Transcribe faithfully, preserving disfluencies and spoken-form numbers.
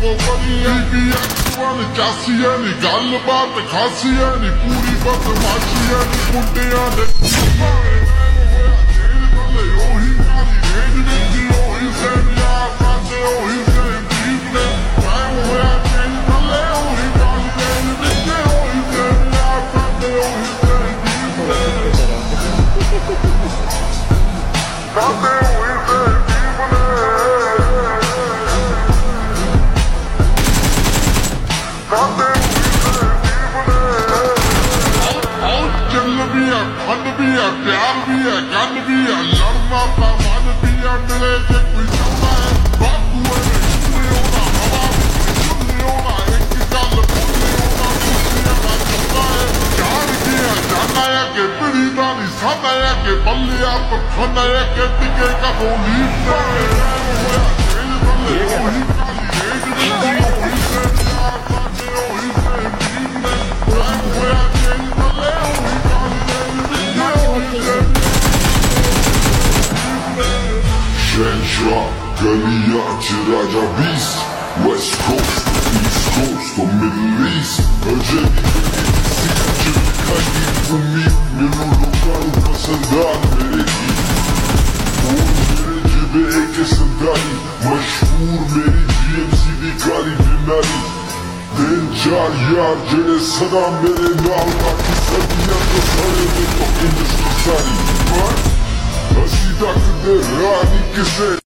को बनिया वन चासिया नी गल बात खासिया नी पूरी बदमाशिया नी मुंडिया ने ओही काली रेड दी ओही सेमिया पासे ओही सेम जीप ने टाइम होया चेंज भले ओही काली रेड दी ओही सेमिया पासे ओही सेम जीप ने पासे ओही सेम जीप ने फन भी है प्यार भी है गन भी है लड़ना का मन भी है मिले जे कोई चाहता है बापू है सुने होना हवा सुने होना एक गल बोलने होना दुनिया का चलता है प्यार भी है जाना है कि पीड़ी दानी सादा है कि बल्ले आप खाना है कि टिके का बोली गलिया चिराजा बीस West Coast, East Coast or Middle East Urgenti Kagi umid Milo lokalu kasandan mereki और मेरे जिबे एक संदानी मशहूर मेरी जीएमसी दी काली बीमारी दिन चार यार जेड़े सदा मेरे नाल बाकी सदियां तो सारे ने तो इंडस्ट्री सारी पर हसी तक दे रानी किसे